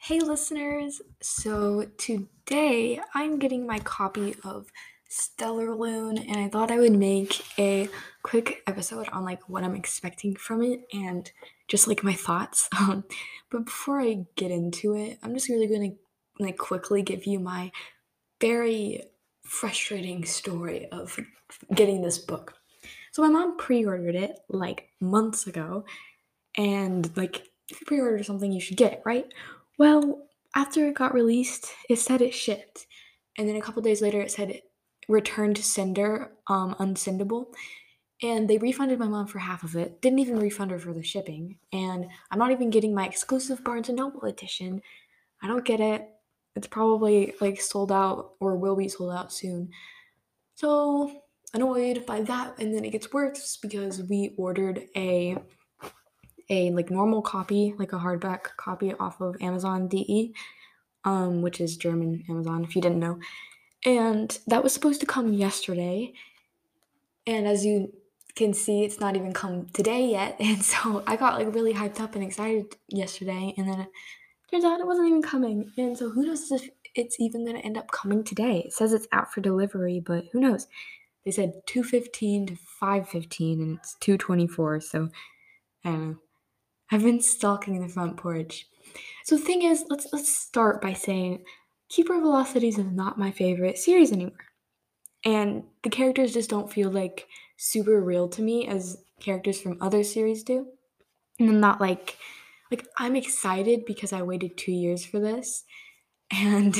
Hey listeners, so today I'm getting my copy of Stellar Loon and I thought I would make a quick episode on what I'm expecting from it and just my thoughts. But before I get into it, I'm just really going to quickly give you my very frustrating story of getting this book. So my mom pre-ordered it months ago and if you pre-order something you should get it, right? Well, after it got released it said it shipped, and then a couple days later it said it returned to sender, unsendable, and they refunded my mom for half of it, didn't even refund her for the shipping, and I'm not even getting my exclusive Barnes& and Noble edition. I don't get it. It's probably sold out or will be sold out soon. So annoyed by that, and then it gets worse because we ordered a normal copy, like a hardback copy off of Amazon DE, which is German Amazon, if you didn't know. And that was supposed to come yesterday. And as you can see, it's not even come today yet. And so I got really hyped up and excited yesterday. And then it turns out it wasn't even coming. And so who knows if it's even going to end up coming today. It says it's out for delivery, but who knows? They said 2:15 to 5:15 and it's 2:24. So I don't know. I've been stalking the front porch. So the thing is, let's start by saying Keeper of Velocities is not my favorite series anymore. And the characters just don't feel super real to me as characters from other series do. And I'm not I'm excited because I waited 2 years for this. And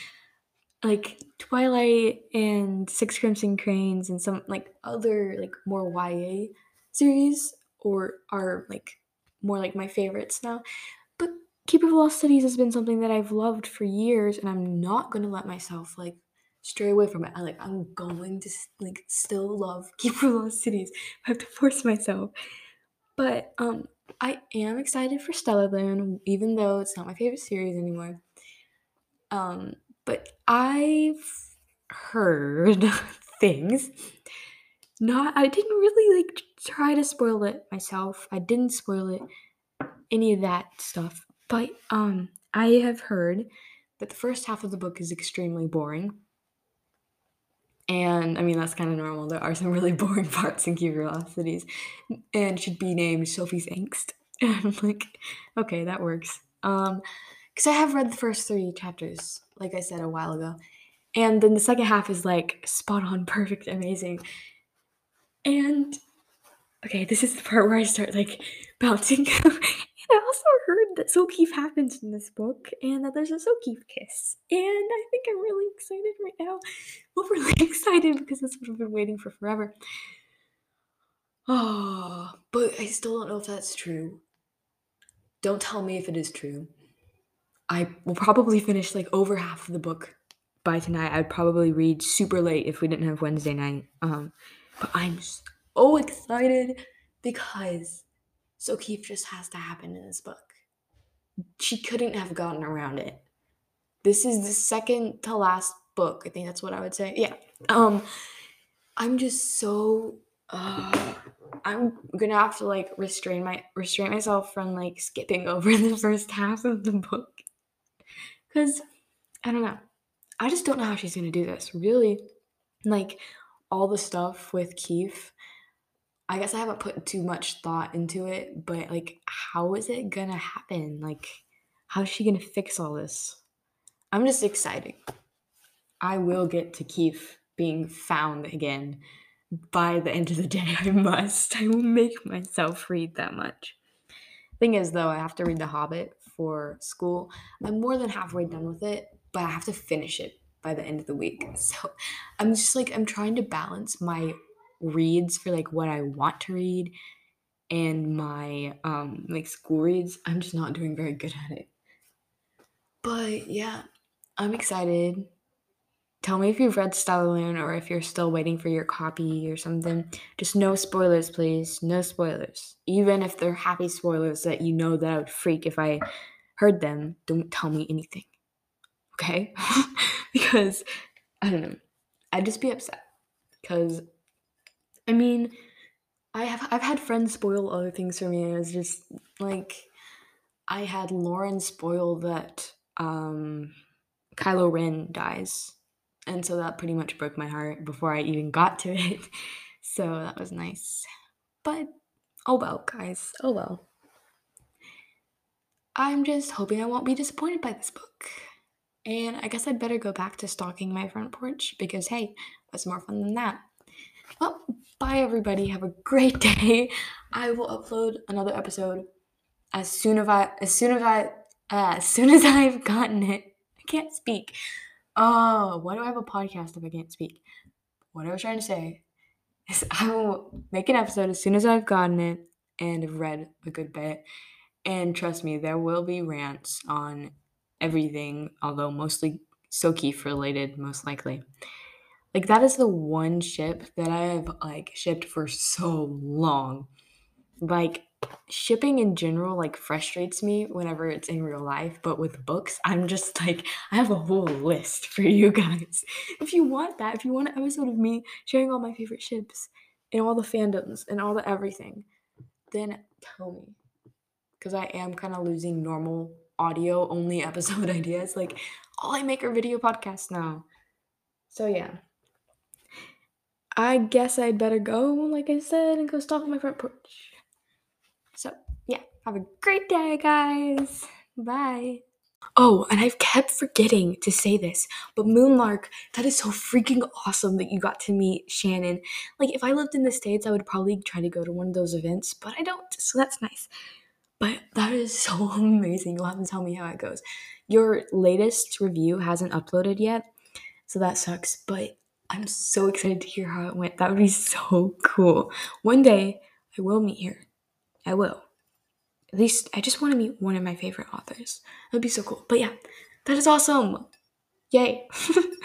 Twilight and Six Crimson Cranes and some other more YA series or are more my favorites now. But Keeper of Lost Cities has been something that I've loved for years, and I'm not gonna let myself stray away from it. I'm going to still love Keeper of Lost Cities. I have to force myself. But I am excited for Stellar Loon, even though it's not my favorite series anymore. But I've heard things. Not I didn't really try to spoil it myself. I didn't spoil it, any of that stuff. But I have heard that the first half of the book is extremely boring. And I mean that's kind of normal. There are some really boring parts in Curiosities, and should be named Sophie's Angst. And I'm like, okay, that works. Because I have read the first 3 chapters, like I said a while ago, and then the second half is spot on, perfect, amazing. And okay, this is the part where I start bouncing. And I also heard that Sokeef happens in this book and that there's a Sokeef kiss. And I think I'm really excited right now. Well, really excited because that's what I've been waiting for forever. Oh, but I still don't know if that's true. Don't tell me if it is true. I will probably finish over half of the book by tonight. I'd probably read super late if we didn't have Wednesday night. But I'm so excited because Sokeef just has to happen in this book. She couldn't have gotten around it. This is the second to last book. I think that's what I would say. Yeah. I'm just so I'm gonna have to restrain myself from skipping over the first half of the book. Cause I don't know. I just don't know how she's gonna do this. Really, like all the stuff with Keith, I guess I haven't put too much thought into it, but how is it gonna happen? How's she gonna fix all this? I'm just excited. I will get to Keith being found again by the end of the day. I must. I will make myself read that much. Thing is, though, I have to read The Hobbit for school. I'm more than halfway done with it, but I have to finish it by the end of the week. So I'm just I'm trying to balance my reads for what I want to read and my school reads. I'm just not doing very good at it. But yeah, I'm excited. Tell me if you've read Stallone or if you're still waiting for your copy or something. Just no spoilers, please. No spoilers. Even if they're happy spoilers that you know that I would freak if I heard them, don't tell me anything. Okay? Because, I don't know. I'd just be upset. Because, I mean, I've had friends spoil other things for me and it's just I had Lauren spoil that Kylo Ren dies. And so that pretty much broke my heart before I even got to it. So that was nice. But oh well, guys. Oh well. I'm just hoping I won't be disappointed by this book. And I guess I'd better go back to stalking my front porch because hey, what's more fun than that? Well, bye everybody. Have a great day. I will upload another episode as soon as I've gotten it. I can't speak. Oh, why do I have a podcast if I can't speak? What I was trying to say is I will make an episode as soon as I've gotten it and have read a good bit. And trust me, there will be rants on everything, although mostly Sokeef related, most likely. Like that is the one ship that I have like shipped for so long. Like shipping in general like frustrates me whenever it's in real life, but with books, I'm just like I have a whole list for you guys. If you want that, if you want an episode of me sharing all my favorite ships and all the fandoms and all the everything, then tell me. Because I am kind of losing normal audio only episode ideas. Like all I make are video podcasts now. So yeah. I guess I'd better go, like I said, and go stalk my front porch. So, yeah, have a great day, guys. Bye. Oh, and I've kept forgetting to say this, but Moonlark, that is so freaking awesome that you got to meet Shannon. Like, if I lived in the States, I would probably try to go to one of those events, but I don't, so that's nice. But that is so amazing. You'll have to tell me how it goes. Your latest review hasn't uploaded yet, so that sucks, but I'm so excited to hear how it went. That would be so cool. One day, I will meet her. I will. At least I just want to meet one of my favorite authors. That'd be so cool. But yeah, that is awesome. Yay.